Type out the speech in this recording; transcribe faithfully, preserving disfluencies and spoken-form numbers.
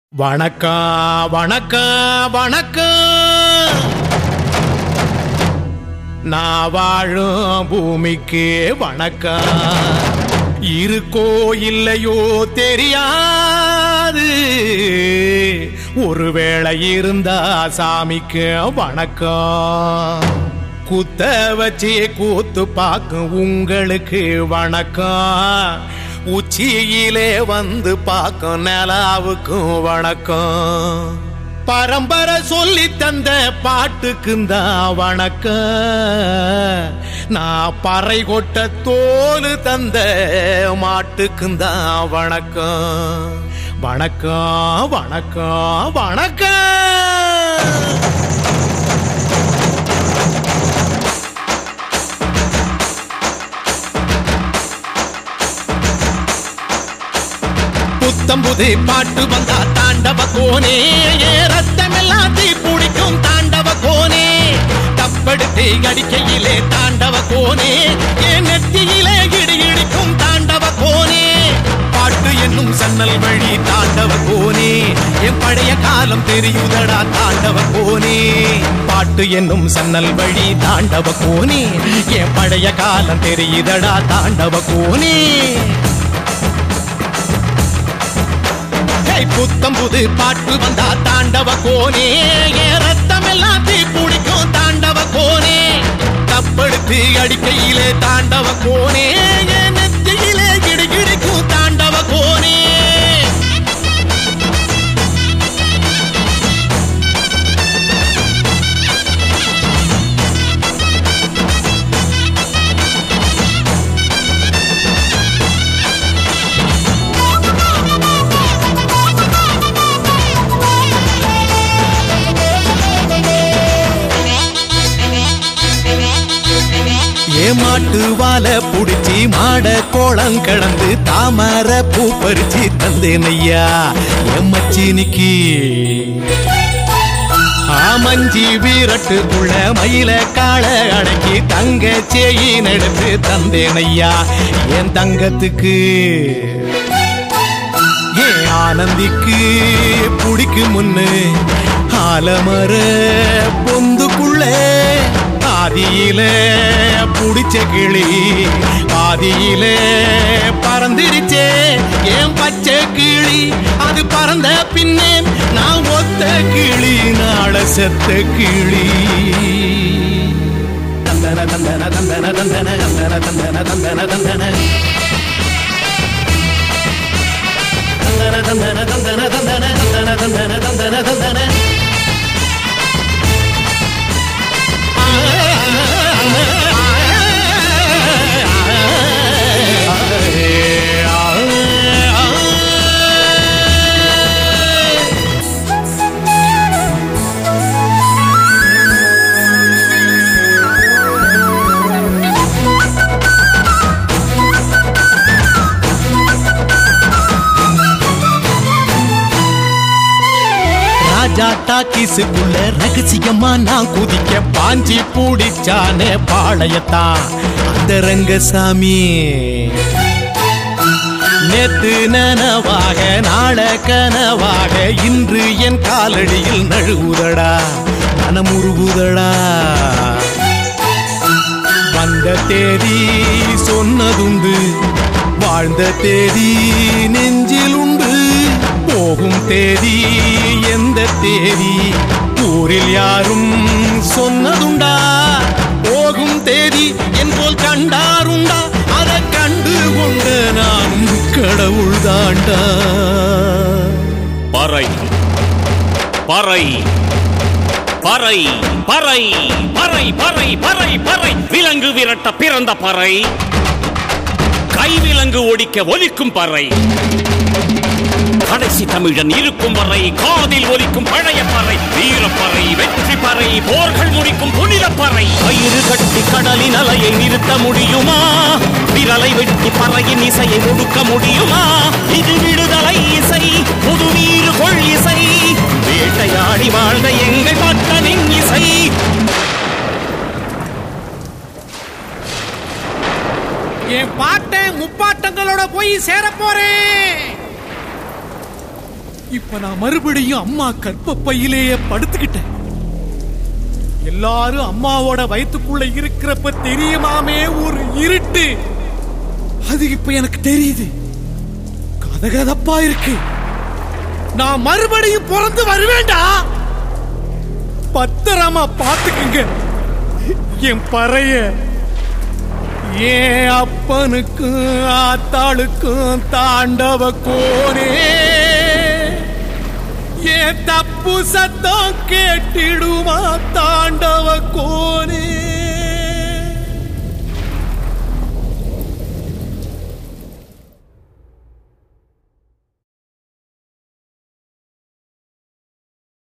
வணக்கம் வணக்கம் வணக்கம். நான் வாழும் பூமிக்கு வணக்கம். இருக்கோ இல்லையோ தெரியாது, ஒருவேளை இருந்தா சாமிக்கு வணக்கம். குத்த வச்சு கூத்து பார்க்கும் உங்களுக்கு வணக்கம். உச்சியிலே வந்து பார்க்கும் நிலாவுக்கும் வணக்கம். பரம்பரை சொல்லி தந்த பாட்டுக்குந்தான் வணக்கம். நான் பறை கொட்ட தோல் தந்த மாட்டுக்குந்தான் வணக்கம். வணக்கம் வணக்கம் வணக்கம். புத்தம்புது பாட்டு வந்தா தாண்டவ கோனே, ரத்தம் எல்லாம் தீ பிடிக்கும் தாண்டவ கோனே. தப்படுத்து அடிக்கையிலே தாண்டவ கோனே, என் நெத்தியிலே இடி இடிக்கும் தாண்டவ கோனே. பாட்டு என்னும் சன்னல் வழி தாண்டவ கோனே, என் பழைய காலம் தெரியுதடா தாண்டவ கோனே. பாட்டு என்னும் சன்னல் வழி தாண்டவ கோனே, என் பழைய காலம் தெரியுதடா தாண்டவ கோனே. புத்தம் புது பாட்டு வந்தா தாண்டவ கோனே, என் ரத்தம் எல்லாம் தீ பிடிக்கும் தாண்டவ கோனே. தப்படுத்து அடிக்கையிலே தாண்டவ கோனே, என் நெத்தியிலே கிடு கிடிக்கும் தாண்டவ கோனே. மாட்டு வாழ புடிச்சி மாட கோளம் கடந்து தாமர பூ பறிச்சு தந்தேனையா என் மச்சினிக்கு. ஆமஞ்சி வீரட்டுக்குள்ள மயில கால அடக்கி தங்க சேயின் எடுத்து தந்தேனையா என் தங்கத்துக்கு. ஏன் ஆனந்திக்கு புடிக்கு முன்னு ஆலமர பொந்துக்குள்ள பாதியில புடிச்ச கிளி பாதியில பறந்துருச்சே ஏன் பச்சை கிளி. அது பறந்த பின்னே நான் ஒத்த கிளி நாள செத்த கிளி. தந்தன தந்தன தந்தன தந்தன தந்தன தந்தன தந்தன தந்தன தந்தன தந்தன தந்தன தந்தன தந்தன தந்தன தந்தன. டாக்கிசுக்குள்ள ரகசியமா நான் குதிக்க பாஞ்சி பூடிச்சானே பாளையத்தான் அந்த ரங்கசாமி. நேத்து நனவாக நாள கனவாக இன்று என் காலடியில் நழுவுதடா மனமுருகுதடா. வந்த தேதி சொன்னதுண்டு, வாழ்ந்த தேதி நெஞ்சில் உண்டு. போகும் தேதி எந்த தேதி ஊரில் யாரும் சொன்னதுண்டா. போகும் தேதி என் போல் கண்டாருண்டா, அதை கண்டு கொண்ட நான் கடவுள் தாண்டா. பறை பறை பறை பறை பறை பறை பறை பறை. விலங்கு விரட்ட பிறந்த பறை, கைவிலங்கு ஒடிக்க ஒலிக்கும் பறை. கடைசி தமிழன் இருக்கும் வரை காதில் ஒலிக்கும் பழைய பறை. வீரப்பறை வெற்றி பறை, போர்கள் முடிக்கும் புனித பறை. கயிறு கட்டி கடலின் அலையை நிறுத்த முடியுமா? விரலை வெட்டி பறையின் இசையை ஒடுக்க முடியுமா? இது விடுதலை இசை, புது வீறு கொள் இசை, வேட்டையாடி வாழ்ந்த எங்கள் மக்களின் இசை. என் பாட்டை முப்பாட்டங்களோட போய் சேர போறேன். இப்ப நான் மறுபடியும் அம்மா கற்பப்பையிலேயே படுத்துக்கிட்டேன். எல்லாரும் அம்மாவோட வயிற்றுக்குள்ள இருக்கிறப்ப தெரியுமாமே ஒரு இருட்டு, அது இப்ப எனக்கு தெரியுது. கதகதப்பா இருக்கு. நான் மறுபடியும் பிறந்து வருவேண்டா. பத்திரமா பாத்துக்குங்க என் பறைய. ஏன் அப்பனுக்கும் ஆத்தாளுக்கும் தாண்டவ கோனே, ஏன் தப்பு சத்தம் கேட்டிடுமா தாண்டவ